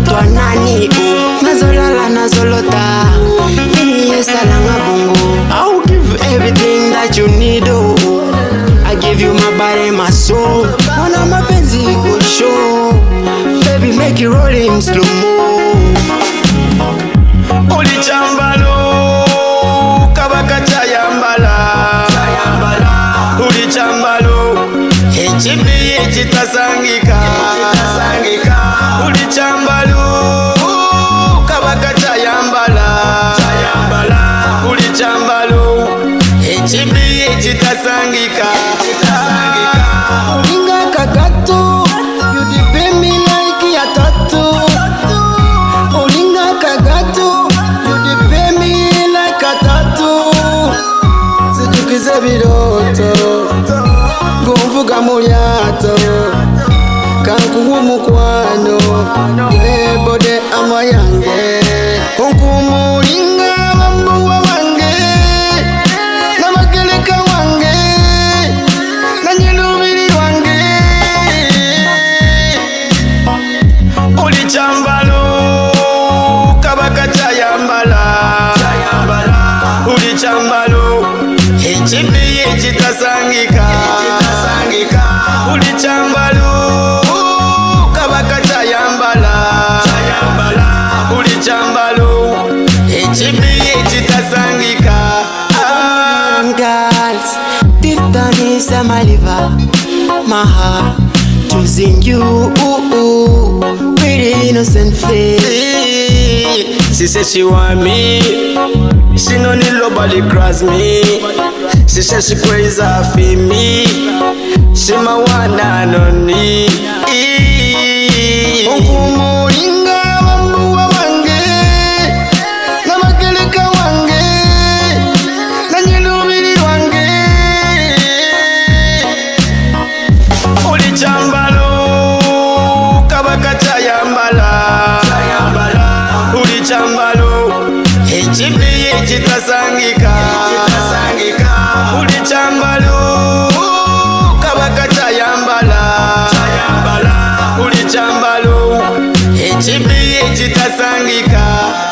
mtoto anani nazolala nazolota ini yesalanga bongo. I'll give everything that you need, oh. I give you my body, my soul. Wana mapenzi go show, baby make it roll in slow mo. Uli chambalo kabaka chayambala, uli chambalo echibi echitasangika, uli chambalo kabaka chayambala, uli chambalo echibi echitasangika. Ulinga kagato, you dip me like a tattoo. Ulinga kagato, you dip me like a tattoo. Sijukize biroto, gumvuga mulyato, kankuwa mukwano, ebode amayange. Unkumulinga mambuwa wange, namageleka wange, nanyelubiri wange. Uli chambalo kabaka chayambala, uli chambalo echibi echitasangika, uli chambalo kabaka chayambala, uli chambalo echibi echitasangika. Girls, deep down inside my liver, my heart choosing you, pretty innocent face. She said she want me, she no need nobody cross me. She said she crazy for me, she my one and only. Unkumulinga mambuwa wange, namageleka wange, nanyelubiri wange. Uli chambalo kabaka chayambala, uli chambalo echibi echitasangika, uli chambalo kabaka chayambala, uli chambalo echibi echitasangika.